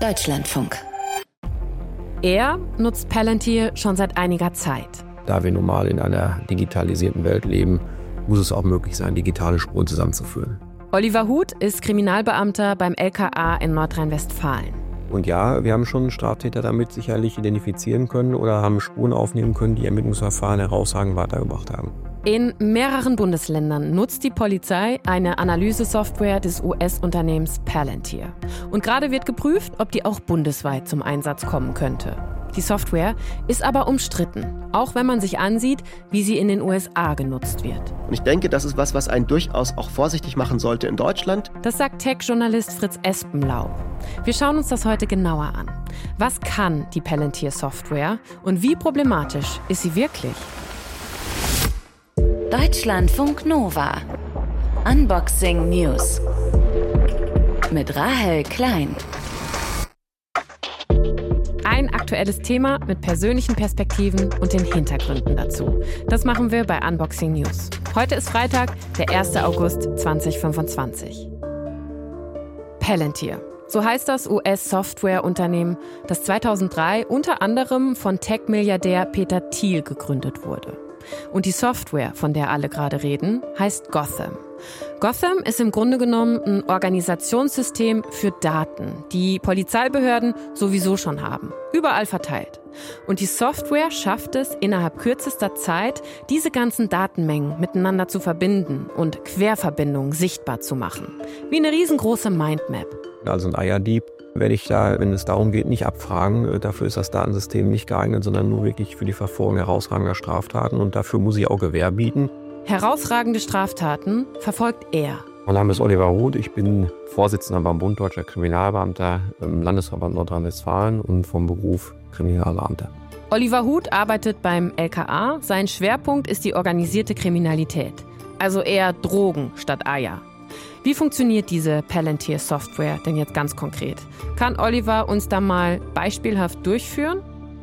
Deutschlandfunk. Er nutzt Palantir schon seit einiger Zeit. Da wir nun mal in einer digitalisierten Welt leben, muss es auch möglich sein, digitale Spuren zusammenzuführen. Oliver Huth ist Kriminalbeamter beim LKA in Nordrhein-Westfalen. Und ja, wir haben schon Straftäter damit sicherlich identifizieren können oder haben Spuren aufnehmen können, die Ermittlungsverfahren herausragend weitergebracht haben. In mehreren Bundesländern nutzt die Polizei eine Analysesoftware des US-Unternehmens Palantir. Und gerade wird geprüft, ob die auch bundesweit zum Einsatz kommen könnte. Die Software ist aber umstritten, auch wenn man sich ansieht, wie sie in den USA genutzt wird. Und ich denke, das ist was einen durchaus auch vorsichtig machen sollte in Deutschland. Das sagt Tech-Journalist Fritz Espenlaub. Wir schauen uns das heute genauer an. Was kann die Palantir-Software und wie problematisch ist sie wirklich? Deutschlandfunk Nova. Unboxing News. Mit Rahel Klein. Ein aktuelles Thema mit persönlichen Perspektiven und den Hintergründen dazu. Das machen wir bei Unboxing News. Heute ist Freitag, der 1. August 2025. Palantir. So heißt das US-Softwareunternehmen, das 2003 unter anderem von Tech-Milliardär Peter Thiel gegründet wurde. Und die Software, von der alle gerade reden, heißt Gotham. Gotham ist im Grunde genommen ein Organisationssystem für Daten, die Polizeibehörden sowieso schon haben, überall verteilt. Und die Software schafft es, innerhalb kürzester Zeit diese ganzen Datenmengen miteinander zu verbinden und Querverbindungen sichtbar zu machen. Wie eine riesengroße Mindmap. Also ein Eierdieb werde ich da, wenn es darum geht, nicht abfragen. Dafür ist das Datensystem nicht geeignet, sondern nur wirklich für die Verfolgung herausragender Straftaten. Und dafür muss ich auch Gewähr bieten. Herausragende Straftaten verfolgt er. Mein Name ist Oliver Huth. Ich bin Vorsitzender beim Bund Deutscher Kriminalbeamter im Landesverband Nordrhein-Westfalen und vom Beruf Kriminalbeamter. Oliver Huth arbeitet beim LKA. Sein Schwerpunkt ist die organisierte Kriminalität. Also eher Drogen statt Eier. Wie funktioniert diese Palantir-Software denn jetzt ganz konkret? Kann Oliver uns da mal beispielhaft durchführen?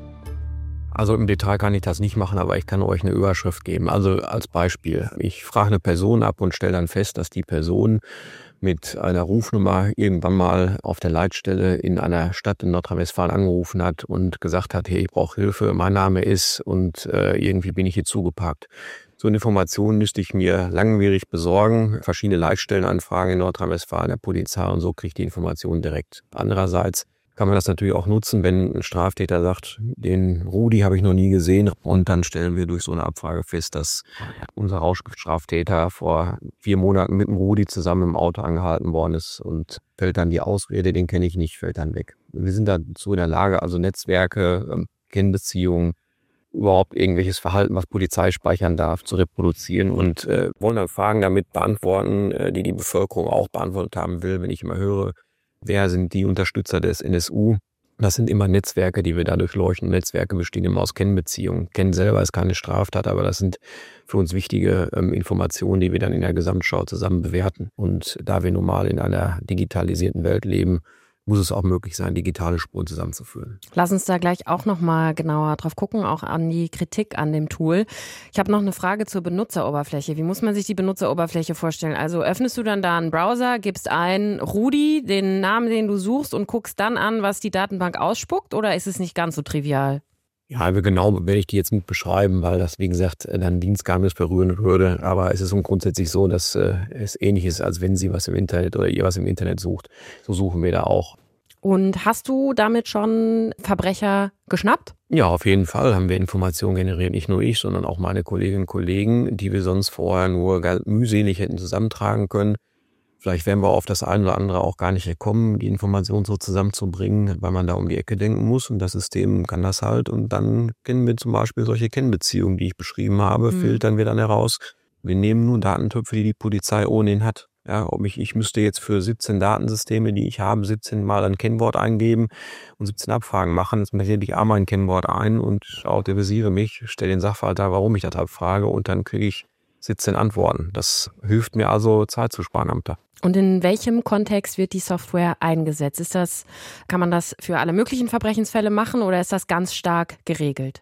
Also im Detail kann ich das nicht machen, aber ich kann euch eine Überschrift geben. Also als Beispiel, ich frage eine Person ab und stelle dann fest, dass die Person mit einer Rufnummer irgendwann mal auf der Leitstelle in einer Stadt in Nordrhein-Westfalen angerufen hat und gesagt hat, hey, ich brauche Hilfe, mein Name ist und irgendwie bin ich hier zugepackt. So eine Information müsste ich mir langwierig besorgen, verschiedene Leitstellen anfragen in Nordrhein-Westfalen, der Polizei und so kriege ich die Information direkt. Andererseits kann man das natürlich auch nutzen, wenn ein Straftäter sagt, den Rudi habe ich noch nie gesehen und dann stellen wir durch so eine Abfrage fest, dass unser Rauschgiftstraftäter vor 4 Monaten mit dem Rudi zusammen im Auto angehalten worden ist und fällt dann die Ausrede, den kenne ich nicht, fällt dann weg. Wir sind dazu in der Lage, also Netzwerke, Kennbeziehungen, überhaupt irgendwelches Verhalten, was Polizei speichern darf, zu reproduzieren und wollen dann Fragen damit beantworten, die die Bevölkerung auch beantwortet haben will, wenn ich immer höre, wer sind die Unterstützer des NSU? Das sind immer Netzwerke, die wir da durchleuchten. Netzwerke bestehen immer aus Kennbeziehungen. Kennen selber ist keine Straftat, aber das sind für uns wichtige Informationen, die wir dann in der Gesamtschau zusammen bewerten. Und da wir nun mal in einer digitalisierten Welt leben, muss es auch möglich sein, digitale Spuren zusammenzuführen. Lass uns da gleich auch noch mal genauer drauf gucken, auch an die Kritik an dem Tool. Ich habe noch eine Frage zur Benutzeroberfläche. Wie muss man sich die Benutzeroberfläche vorstellen? Also öffnest du dann da einen Browser, gibst ein Rudi, den Namen, den du suchst und guckst dann an, was die Datenbank ausspuckt, oder ist es nicht ganz so trivial? Ja, genau werde ich die jetzt mit beschreiben, weil das, wie gesagt, dann Dienstgeheimnis berühren würde. Aber es ist grundsätzlich so, dass es ähnlich ist, als wenn Sie was im Internet oder ihr was im Internet sucht. So suchen wir da auch. Und hast du damit schon Verbrecher geschnappt? Ja, auf jeden Fall haben wir Informationen generiert. Nicht nur ich, sondern auch meine Kolleginnen und Kollegen, die wir sonst vorher nur mühselig hätten zusammentragen können. Vielleicht wären wir auf das eine oder andere auch gar nicht gekommen, die Informationen so zusammenzubringen, weil man da um die Ecke denken muss und das System kann das halt. Und dann kennen wir zum Beispiel solche Kennbeziehungen, die ich beschrieben habe, filtern wir dann heraus. Wir nehmen nur Datentöpfe, die die Polizei ohnehin hat. Ja, ich müsste jetzt für 17 Datensysteme, die ich habe, 17 Mal ein Kennwort eingeben und 17 Abfragen machen. Jetzt gebe ich einmal ein Kennwort ein und autorisiere mich, stelle den Sachverhalt dar, warum ich das abfrage und dann kriege ich 17 Antworten. Das hilft mir also, Zeit zu sparen am Tag. Und in welchem Kontext wird die Software eingesetzt? Kann man das für alle möglichen Verbrechensfälle machen oder ist das ganz stark geregelt?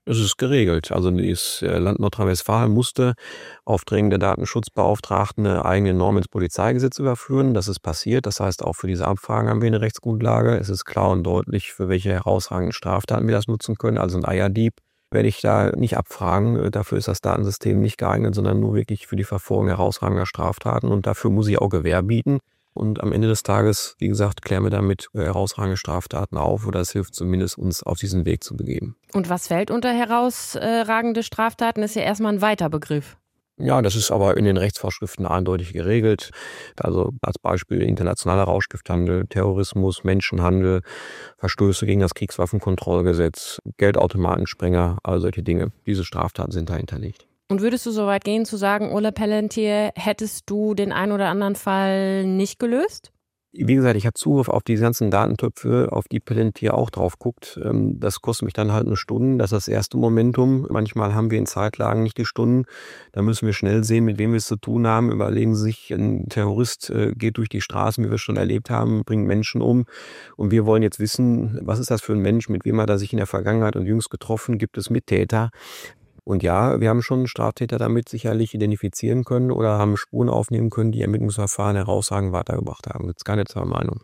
Es ist geregelt. Also das Land Nordrhein-Westfalen musste auf Drängen der Datenschutzbeauftragten eine eigene Norm ins Polizeigesetz überführen. Das ist passiert. Das heißt, auch für diese Abfragen haben wir eine Rechtsgrundlage. Es ist klar und deutlich, für welche herausragenden Straftaten wir das nutzen können. Also ein Eierdieb werde ich da nicht abfragen. Dafür ist das Datensystem nicht geeignet, sondern nur wirklich für die Verfolgung herausragender Straftaten. Und dafür muss ich auch Gewähr bieten. Und am Ende des Tages, wie gesagt, klären wir damit herausragende Straftaten auf oder es hilft zumindest, uns auf diesen Weg zu begeben. Und was fällt unter herausragende Straftaten? Ist ja erstmal ein weiter Begriff. Ja, das ist aber in den Rechtsvorschriften eindeutig geregelt. Also als Beispiel internationaler Rauschgifthandel, Terrorismus, Menschenhandel, Verstöße gegen das Kriegswaffenkontrollgesetz, Geldautomatensprenger, all solche Dinge. Diese Straftaten sind da hinterlegt. Und würdest du so weit gehen zu sagen, Ole Pellentier, hättest du den einen oder anderen Fall nicht gelöst? Wie gesagt, ich habe Zugriff auf diese ganzen Datentöpfe, auf die Pellentier auch drauf guckt. Das kostet mich dann halt eine Stunde. Das ist das erste Momentum. Manchmal haben wir in Zeitlagen nicht die Stunden. Da müssen wir schnell sehen, mit wem wir es zu tun haben. Überlegen Sie sich, ein Terrorist geht durch die Straßen, wie wir es schon erlebt haben, bringt Menschen um. Und wir wollen jetzt wissen, was ist das für ein Mensch, mit wem hat er sich in der Vergangenheit und jüngst getroffen? Gibt es Mittäter? Und ja, wir haben schon Straftäter damit sicherlich identifizieren können oder haben Spuren aufnehmen können, die Ermittlungsverfahren herausragend weitergebracht haben. Das ist keine zwei Meinung.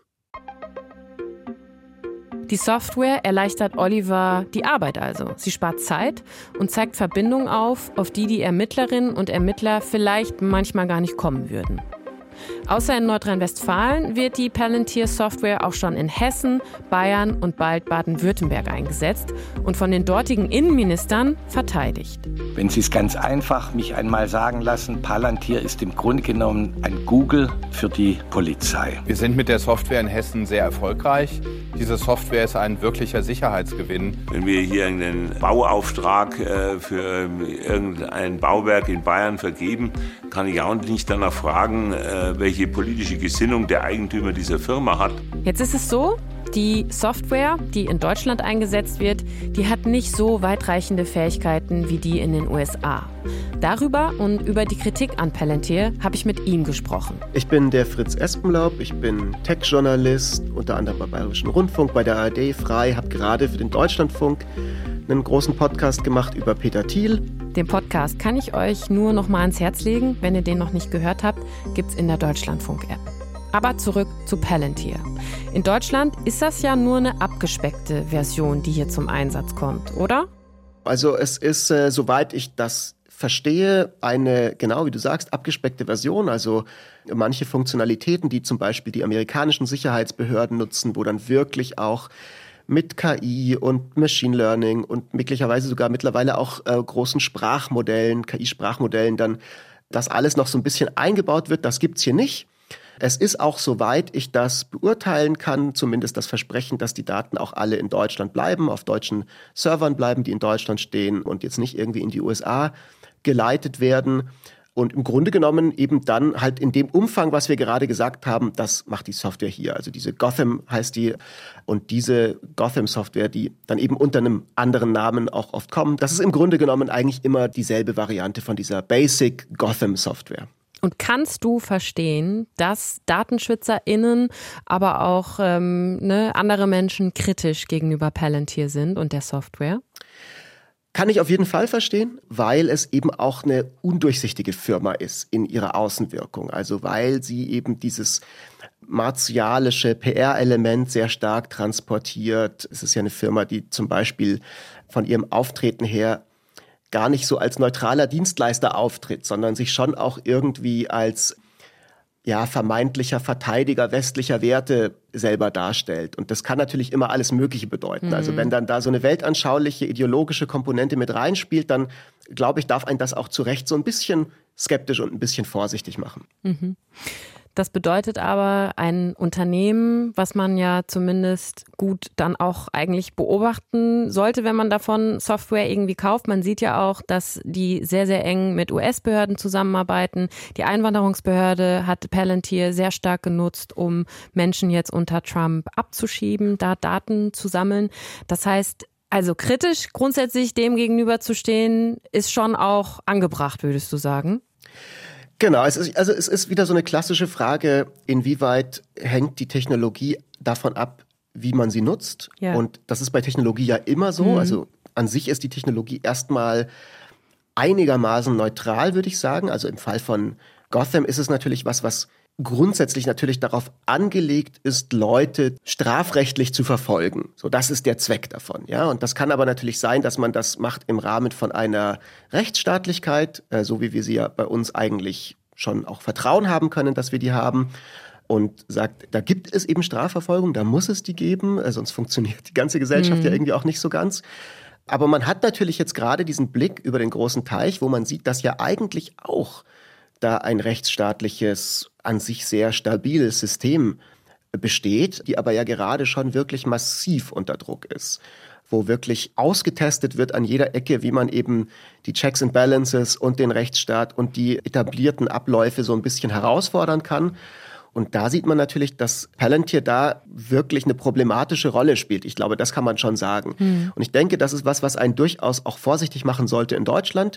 Die Software erleichtert Oliver die Arbeit also. Sie spart Zeit und zeigt Verbindungen auf die Ermittlerinnen und Ermittler vielleicht manchmal gar nicht kommen würden. Außer in Nordrhein-Westfalen wird die Pellentier-Software auch schon in Hessen, Bayern und bald Baden-Württemberg eingesetzt und von den dortigen Innenministern verteidigt. Wenn Sie es ganz einfach mich einmal sagen lassen, Palantir ist im Grunde genommen ein Google für die Polizei. Wir sind mit der Software in Hessen sehr erfolgreich. Diese Software ist ein wirklicher Sicherheitsgewinn. Wenn wir hier einen Bauauftrag für irgendein Bauwerk in Bayern vergeben, kann ich auch nicht danach fragen, welche politische Gesinnung der Eigentümer dieser Firma hat. Jetzt ist es so, die Software, die in Deutschland eingesetzt wird, die hat nicht so weitreichende Fähigkeiten wie die in den USA. Darüber und über die Kritik an Pellentier habe ich mit ihm gesprochen. Ich bin der Fritz Espenlaub, ich bin Tech-Journalist, unter anderem beim Bayerischen Rundfunk, bei der ARD frei, habe gerade für den Deutschlandfunk einen großen Podcast gemacht über Peter Thiel. Den Podcast kann ich euch nur noch mal ans Herz legen. Wenn ihr den noch nicht gehört habt, gibt's in der Deutschlandfunk-App. Aber zurück zu Pellentier. In Deutschland ist das ja nur eine abgespeckte Version, die hier zum Einsatz kommt, oder? Also es ist, soweit ich das verstehe, eine, genau wie du sagst, abgespeckte Version. Also manche Funktionalitäten, die zum Beispiel die amerikanischen Sicherheitsbehörden nutzen, wo dann wirklich auch mit KI und Machine Learning und möglicherweise sogar mittlerweile auch großen Sprachmodellen, KI-Sprachmodellen dann das alles noch so ein bisschen eingebaut wird. Das gibt's hier nicht. Es ist auch, soweit ich das beurteilen kann, zumindest das Versprechen, dass die Daten auch alle in Deutschland bleiben, auf deutschen Servern bleiben, die in Deutschland stehen und jetzt nicht irgendwie in die USA geleitet werden. Und im Grunde genommen eben dann halt in dem Umfang, was wir gerade gesagt haben, das macht die Software hier. Also diese Gotham heißt die und diese Gotham-Software, die dann eben unter einem anderen Namen auch oft kommen. Das ist im Grunde genommen eigentlich immer dieselbe Variante von dieser Basic Gotham-Software. Und kannst du verstehen, dass DatenschützerInnen, aber auch andere Menschen kritisch gegenüber Pellentier sind und der Software? Kann ich auf jeden Fall verstehen, weil es eben auch eine undurchsichtige Firma ist in ihrer Außenwirkung. Also weil sie eben dieses martialische PR-Element sehr stark transportiert. Es ist ja eine Firma, die zum Beispiel von ihrem Auftreten her gar nicht so als neutraler Dienstleister auftritt, sondern sich schon auch irgendwie als vermeintlicher Verteidiger westlicher Werte selber darstellt. Und das kann natürlich immer alles Mögliche bedeuten. Mhm. Also wenn dann da so eine weltanschauliche, ideologische Komponente mit reinspielt, dann, glaube ich, darf einen das auch zu Recht so ein bisschen skeptisch und ein bisschen vorsichtig machen. Mhm. Das bedeutet aber, ein Unternehmen, was man ja zumindest gut dann auch eigentlich beobachten sollte, wenn man davon Software irgendwie kauft. Man sieht ja auch, dass die sehr, sehr eng mit US-Behörden zusammenarbeiten. Die Einwanderungsbehörde hat Pellentier sehr stark genutzt, um Menschen jetzt unter Trump abzuschieben, da Daten zu sammeln. Das heißt, also kritisch grundsätzlich dem gegenüber zu stehen, ist schon auch angebracht, würdest du sagen? Genau, es ist wieder so eine klassische Frage, inwieweit hängt die Technologie davon ab, wie man sie nutzt. Ja. Und das ist bei Technologie ja immer so. Also An sich ist die Technologie erstmal einigermaßen neutral, würde ich sagen. Also im Fall von Gotham ist es natürlich was grundsätzlich natürlich darauf angelegt ist, Leute strafrechtlich zu verfolgen. So, das ist der Zweck davon, ja. Und das kann aber natürlich sein, dass man das macht im Rahmen von einer Rechtsstaatlichkeit, so wie wir sie ja bei uns eigentlich schon auch Vertrauen haben können, dass wir die haben. Und sagt, da gibt es eben Strafverfolgung, da muss es die geben, sonst funktioniert die ganze Gesellschaft ja irgendwie auch nicht so ganz. Aber man hat natürlich jetzt gerade diesen Blick über den großen Teich, wo man sieht, dass ja eigentlich auch da ein rechtsstaatliches, an sich sehr stabiles System besteht, die aber ja gerade schon wirklich massiv unter Druck ist, wo wirklich ausgetestet wird an jeder Ecke, wie man eben die Checks and Balances und den Rechtsstaat und die etablierten Abläufe so ein bisschen herausfordern kann. Und da sieht man natürlich, dass Palantir da wirklich eine problematische Rolle spielt. Ich glaube, das kann man schon sagen. Und ich denke, das ist was einen durchaus auch vorsichtig machen sollte in Deutschland.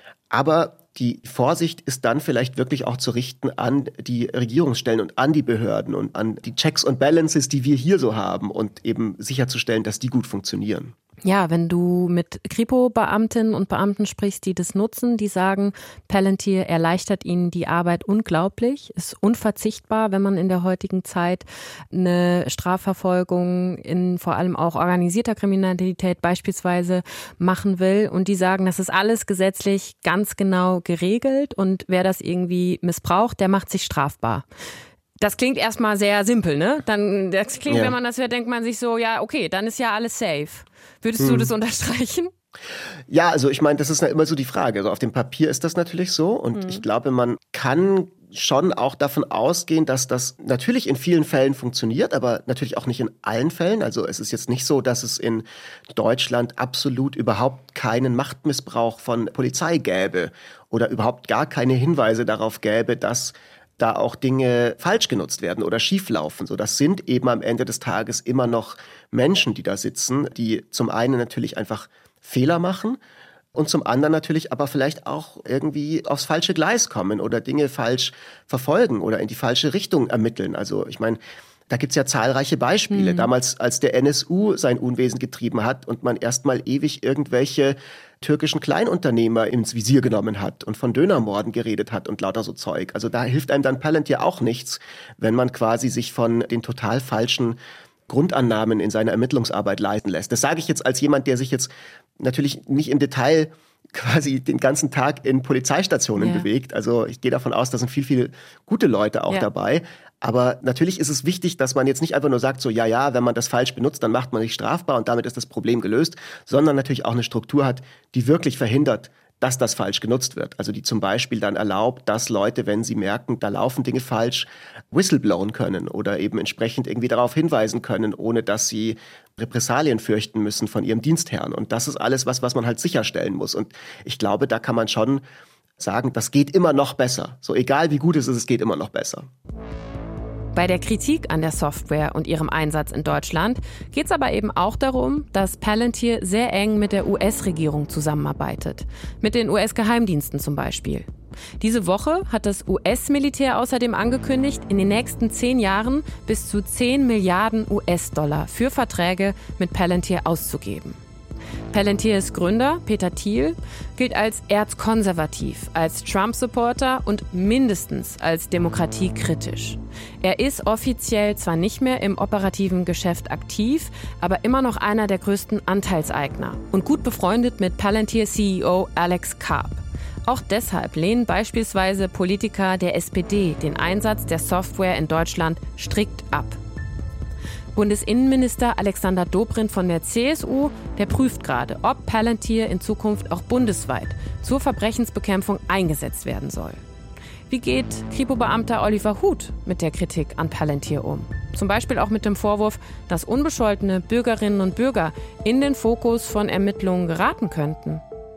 Aber die Vorsicht ist dann vielleicht wirklich auch zu richten an die Regierungsstellen und an die Behörden und an die Checks und Balances, die wir hier so haben und eben sicherzustellen, dass die gut funktionieren. Ja, wenn du mit Kripo-Beamtinnen und Beamten sprichst, die das nutzen, die sagen, Palantir erleichtert ihnen die Arbeit unglaublich, ist unverzichtbar, wenn man in der heutigen Zeit eine Strafverfolgung in vor allem auch organisierter Kriminalität beispielsweise machen will. Und die sagen, das ist alles gesetzlich ganz genau geregelt und wer das irgendwie missbraucht, der macht sich strafbar. Das klingt erstmal sehr simpel, ne? Wenn man das hört, denkt man sich so, ja, okay, dann ist ja alles safe. Würdest du das unterstreichen? Ja, also ich meine, das ist ja immer so die Frage. Also auf dem Papier ist das natürlich so und ich glaube, man kann schon auch davon ausgehen, dass das natürlich in vielen Fällen funktioniert, aber natürlich auch nicht in allen Fällen. Also es ist jetzt nicht so, dass es in Deutschland absolut überhaupt keinen Machtmissbrauch von Polizei gäbe oder überhaupt gar keine Hinweise darauf gäbe, dass da auch Dinge falsch genutzt werden oder schieflaufen. So, das sind eben am Ende des Tages immer noch Menschen, die da sitzen, die zum einen natürlich einfach Fehler machen und zum anderen natürlich aber vielleicht auch irgendwie aufs falsche Gleis kommen oder Dinge falsch verfolgen oder in die falsche Richtung ermitteln. Also ich meine, da gibt's ja zahlreiche Beispiele. Damals, als der NSU sein Unwesen getrieben hat und man erstmal ewig irgendwelche türkischen Kleinunternehmer ins Visier genommen hat und von Dönermorden geredet hat und lauter so Zeug. Also da hilft einem dann Palantir auch nichts, wenn man quasi sich von den total falschen Grundannahmen in seiner Ermittlungsarbeit leiten lässt. Das sage ich jetzt als jemand, der sich jetzt natürlich nicht im Detail quasi den ganzen Tag in Polizeistationen bewegt. Also ich gehe davon aus, da sind viel gute Leute auch dabei. Aber natürlich ist es wichtig, dass man jetzt nicht einfach nur sagt, so ja, wenn man das falsch benutzt, dann macht man sich strafbar und damit ist das Problem gelöst, sondern natürlich auch eine Struktur hat, die wirklich verhindert, dass das falsch genutzt wird. Also die zum Beispiel dann erlaubt, dass Leute, wenn sie merken, da laufen Dinge falsch, whistleblowen können oder eben entsprechend irgendwie darauf hinweisen können, ohne dass sie Repressalien fürchten müssen von ihrem Dienstherrn. Und das ist alles was man halt sicherstellen muss. Und ich glaube, da kann man schon sagen, das geht immer noch besser. So egal wie gut es ist, es geht immer noch besser. Bei der Kritik an der Software und ihrem Einsatz in Deutschland geht es aber eben auch darum, dass Palantir sehr eng mit der US-Regierung zusammenarbeitet. Mit den US-Geheimdiensten zum Beispiel. Diese Woche hat das US-Militär außerdem angekündigt, in den nächsten 10 Jahren bis zu 10 Milliarden US-Dollar für Verträge mit Palantir auszugeben. Palantirs Gründer, Peter Thiel, gilt als erzkonservativ, als Trump-Supporter und mindestens als demokratiekritisch. Er ist offiziell zwar nicht mehr im operativen Geschäft aktiv, aber immer noch einer der größten Anteilseigner und gut befreundet mit Palantir-CEO Alex Karp. Auch deshalb lehnen beispielsweise Politiker der SPD den Einsatz der Software in Deutschland strikt ab. Bundesinnenminister Alexander Dobrindt von der CSU, der prüft gerade, ob Palantir in Zukunft auch bundesweit zur Verbrechensbekämpfung eingesetzt werden soll. Wie geht Kripo-Beamter Oliver Huth mit der Kritik an Palantir um? Zum Beispiel auch mit dem Vorwurf, dass unbescholtene Bürgerinnen und Bürger in den Fokus von Ermittlungen geraten könnten.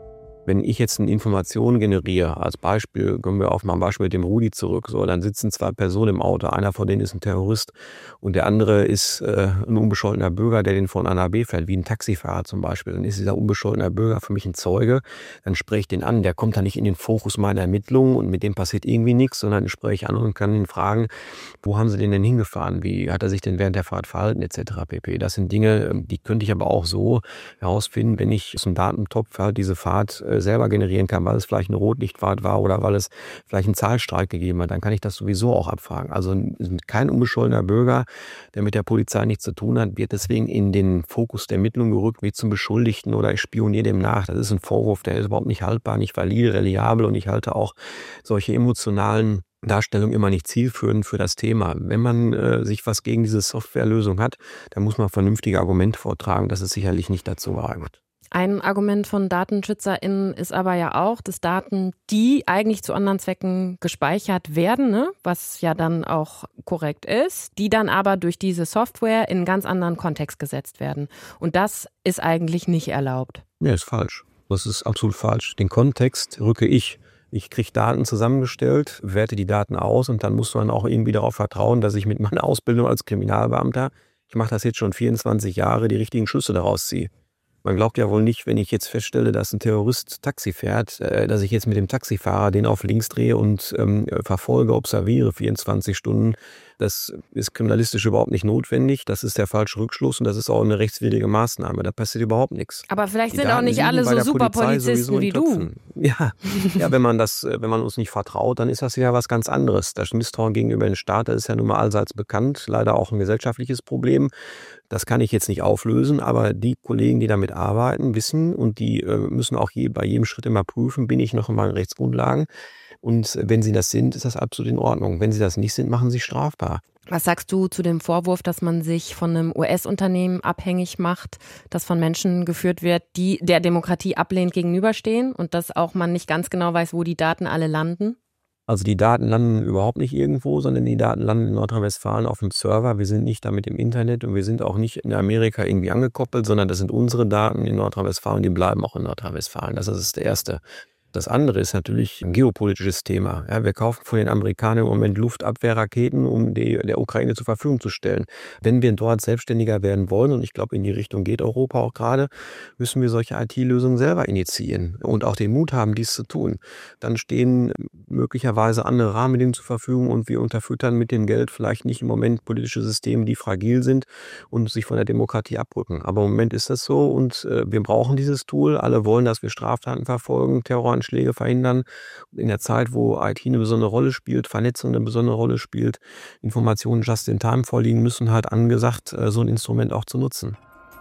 Wenn ich jetzt eine Information generiere, als Beispiel, kommen wir auf mein Beispiel mit dem Rudi zurück, so, dann sitzen 2 Personen im Auto, einer von denen ist ein Terrorist und der andere ist ein unbescholtener Bürger, der den von A nach B fährt, wie ein Taxifahrer zum Beispiel. Dann ist dieser unbescholtene Bürger für mich ein Zeuge, dann spreche ich den an, der kommt dann nicht in den Fokus meiner Ermittlungen und mit dem passiert irgendwie nichts, sondern ich spreche ich an und kann ihn fragen, wo haben sie den denn hingefahren, wie hat er sich denn während der Fahrt verhalten, etc. pp. Das sind Dinge, die könnte ich aber auch so herausfinden, wenn ich aus dem Datentopf halt diese Fahrt selber generieren kann, weil es vielleicht eine Rotlichtfahrt war oder weil es vielleicht einen Zahlstreik gegeben hat, dann kann ich das sowieso auch abfragen. Also kein unbescholtener Bürger, der mit der Polizei nichts zu tun hat, wird deswegen in den Fokus der Ermittlung gerückt, wie zum Beschuldigten oder ich spioniere dem nach. Das ist ein Vorwurf, der ist überhaupt nicht haltbar, nicht valide, reliabel und ich halte auch solche emotionalen Darstellung immer nicht zielführend für das Thema. Wenn man sich was gegen diese Softwarelösung hat, dann muss man vernünftige Argumente vortragen, dass es sicherlich nicht dazu geeignet. Ein Argument von DatenschützerInnen ist aber ja auch, dass Daten, die eigentlich zu anderen Zwecken gespeichert werden, ne, was ja dann auch korrekt ist, die dann aber durch diese Software in einen ganz anderen Kontext gesetzt werden. Und das ist eigentlich nicht erlaubt. Ja, ist falsch. Das ist absolut falsch. Den Kontext rücke ich. Ich kriege Daten zusammengestellt, werte die Daten aus und dann muss man auch irgendwie darauf vertrauen, dass ich mit meiner Ausbildung als Kriminalbeamter, ich mache das jetzt schon 24 Jahre, die richtigen Schlüsse daraus ziehe. Man glaubt ja wohl nicht, wenn ich jetzt feststelle, dass ein Terrorist Taxi fährt, dass ich jetzt mit dem Taxifahrer den auf links drehe und verfolge, observiere 24 Stunden. Das ist kriminalistisch überhaupt nicht notwendig. Das ist der falsche Rückschluss und das ist auch eine rechtswidrige Maßnahme. Da passiert überhaupt nichts. Aber vielleicht sind auch nicht alle so super Polizisten wie du. Ja, wenn man uns nicht vertraut, dann ist das ja was ganz anderes. Das Misstrauen gegenüber dem Staat, das ist ja nun mal allseits bekannt. Leider auch ein gesellschaftliches Problem. Das kann ich jetzt nicht auflösen, aber die Kollegen, die damit arbeiten, wissen und die müssen auch bei jedem Schritt immer prüfen, bin ich noch in meinen Rechtsgrundlagen. Und wenn sie das sind, ist das absolut in Ordnung. Wenn sie das nicht sind, machen sie strafbar. Was sagst du zu dem Vorwurf, dass man sich von einem US-Unternehmen abhängig macht, das von Menschen geführt wird, die der Demokratie ablehnend gegenüberstehen und dass auch man nicht ganz genau weiß, wo die Daten alle landen? Also die Daten landen überhaupt nicht irgendwo, sondern die Daten landen in Nordrhein-Westfalen auf dem Server. Wir sind nicht damit im Internet und wir sind auch nicht in Amerika irgendwie angekoppelt, sondern das sind unsere Daten in Nordrhein-Westfalen, die bleiben auch in Nordrhein-Westfalen. Das ist das Erste. Das andere ist natürlich ein geopolitisches Thema. Ja, wir kaufen von den Amerikanern im Moment Luftabwehrraketen, um die der Ukraine zur Verfügung zu stellen. Wenn wir dort selbstständiger werden wollen, und ich glaube, in die Richtung geht Europa auch gerade, müssen wir solche IT-Lösungen selber initiieren und auch den Mut haben, dies zu tun. Dann stehen möglicherweise andere Rahmenbedingungen zur Verfügung und wir unterfüttern mit dem Geld vielleicht nicht im Moment politische Systeme, die fragil sind und sich von der Demokratie abrücken. Aber im Moment ist das so und wir brauchen dieses Tool. Alle wollen, dass wir Straftaten verfolgen, Terroranschläge verhindern. In der Zeit, wo IT eine besondere Rolle spielt, Vernetzung eine besondere Rolle spielt, Informationen just in time vorliegen, müssen halt angesagt, so ein Instrument auch zu nutzen.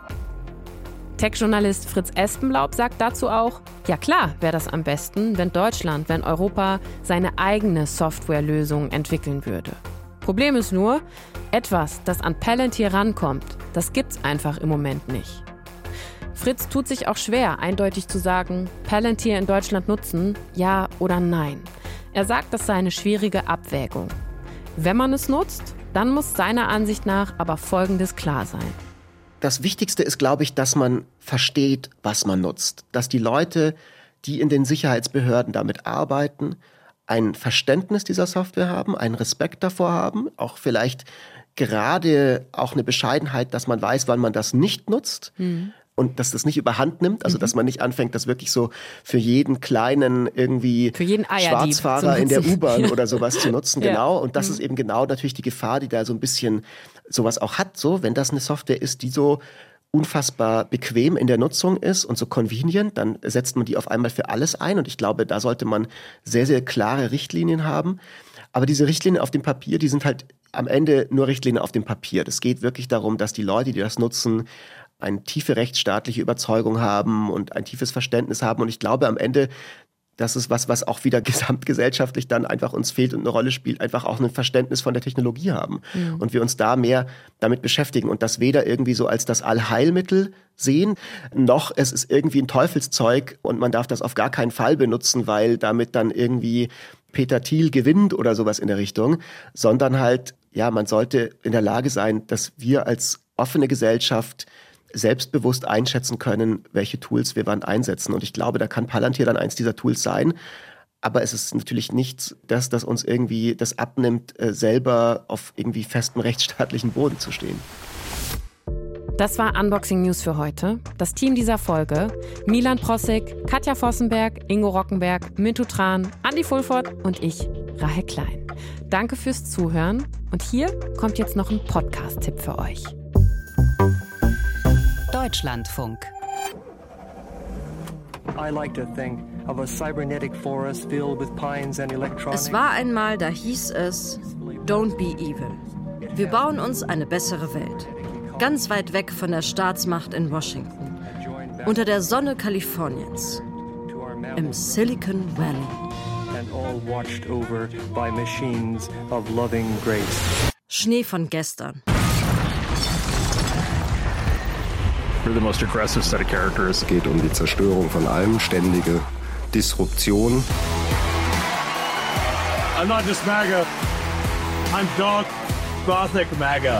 Tech-Journalist Fritz Espenlaub sagt dazu auch, ja klar wäre das am besten, wenn Deutschland, wenn Europa seine eigene Softwarelösung entwickeln würde. Problem ist nur, etwas, das an Palantir rankommt, das gibt's einfach im Moment nicht. Fritz tut sich auch schwer, eindeutig zu sagen, Palantir in Deutschland nutzen, ja oder nein. Er sagt, das sei eine schwierige Abwägung. Wenn man es nutzt, dann muss seiner Ansicht nach aber Folgendes klar sein. Das Wichtigste ist, glaube ich, dass man versteht, was man nutzt. Dass die Leute, die in den Sicherheitsbehörden damit arbeiten, ein Verständnis dieser Software haben, einen Respekt davor haben, auch vielleicht gerade auch eine Bescheidenheit, dass man weiß, wann man das nicht nutzt. Und dass das nicht überhand nimmt, also dass man nicht anfängt, das wirklich so für jeden kleinen irgendwie Schwarzfahrer in der U-Bahn oder sowas zu nutzen, genau. Und das ist eben genau natürlich die Gefahr, die da so ein bisschen sowas auch hat, so, wenn das eine Software ist, die so unfassbar bequem in der Nutzung ist und so convenient, dann setzt man die auf einmal für alles ein und ich glaube, da sollte man sehr, sehr klare Richtlinien haben. Aber diese Richtlinien auf dem Papier, die sind halt am Ende nur Richtlinien auf dem Papier. Das geht wirklich darum, dass die Leute, die das nutzen, eine tiefe rechtsstaatliche Überzeugung haben und ein tiefes Verständnis haben. Und ich glaube am Ende, das ist was auch wieder gesamtgesellschaftlich dann einfach uns fehlt und eine Rolle spielt, einfach auch ein Verständnis von der Technologie haben. Und wir uns da mehr damit beschäftigen und das weder irgendwie so als das Allheilmittel sehen, noch es ist irgendwie ein Teufelszeug und man darf das auf gar keinen Fall benutzen, weil damit dann irgendwie Peter Thiel gewinnt oder sowas in der Richtung, sondern halt, ja, man sollte in der Lage sein, dass wir als offene Gesellschaft selbstbewusst einschätzen können, welche Tools wir wann einsetzen. Und ich glaube, da kann Palantir dann eins dieser Tools sein. Aber es ist natürlich nichts, das uns irgendwie das abnimmt, selber auf irgendwie festem rechtsstaatlichen Boden zu stehen. Das war Unboxing News für heute. Das Team dieser Folge: Milan Prossig, Katja Vossenberg, Ingo Rockenberg, Mintu Tran, Andi Fulford und ich, Rahel Klein. Danke fürs Zuhören. Und hier kommt jetzt noch ein Podcast-Tipp für euch. Deutschlandfunk. Es war einmal, da hieß es, Don't be evil. Wir bauen uns eine bessere Welt. Ganz weit weg von der Staatsmacht in Washington. Unter der Sonne Kaliforniens. Im Silicon Valley. Schnee von gestern. Es geht um die Zerstörung von allem, ständige Disruption. I'm not just MAGA. I'm Dark Gothic MAGA.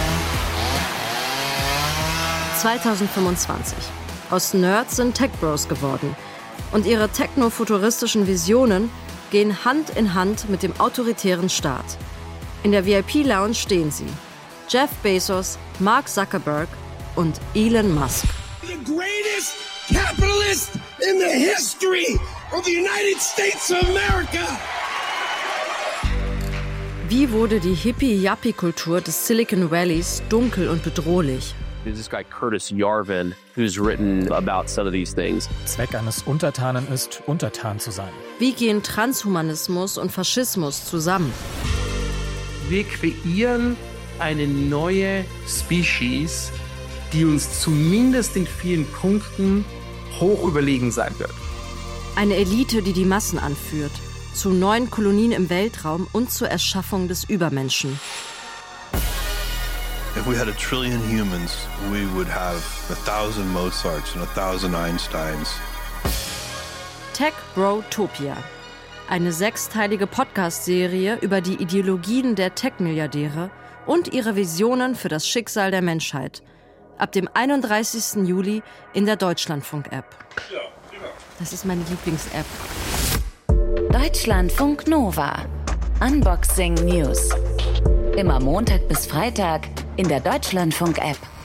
2025. Aus Nerds sind Tech-Bros geworden. Und ihre techno-futuristischen Visionen gehen Hand in Hand mit dem autoritären Staat. In der VIP-Lounge stehen sie. Jeff Bezos, Mark Zuckerberg und Elon Musk. The greatest capitalist in the history of the United States of America. Wie wurde die Hippie-Yuppie-Kultur des Silicon Valleys dunkel und bedrohlich? There's this guy Curtis Yarvin, who's written about some of these things. Zweck eines Untertanen ist, untertan zu sein. Wie gehen Transhumanismus und Faschismus zusammen? Wir kreieren eine neue Species, die uns zumindest in vielen Punkten hoch überlegen sein wird. Eine Elite, die die Massen anführt, zu neuen Kolonien im Weltraum und zur Erschaffung des Übermenschen. If we had 1 trillion humans, we would have 1,000 Mozarts and 1,000 Einsteins. Tech Brotopia. Eine 6-teilige Podcast-Serie über die Ideologien der Tech-Milliardäre und ihre Visionen für das Schicksal der Menschheit. Ab dem 31. Juli in der Deutschlandfunk-App. Das ist meine Lieblings-App. Deutschlandfunk Nova. Unboxing News. Immer Montag bis Freitag in der Deutschlandfunk-App.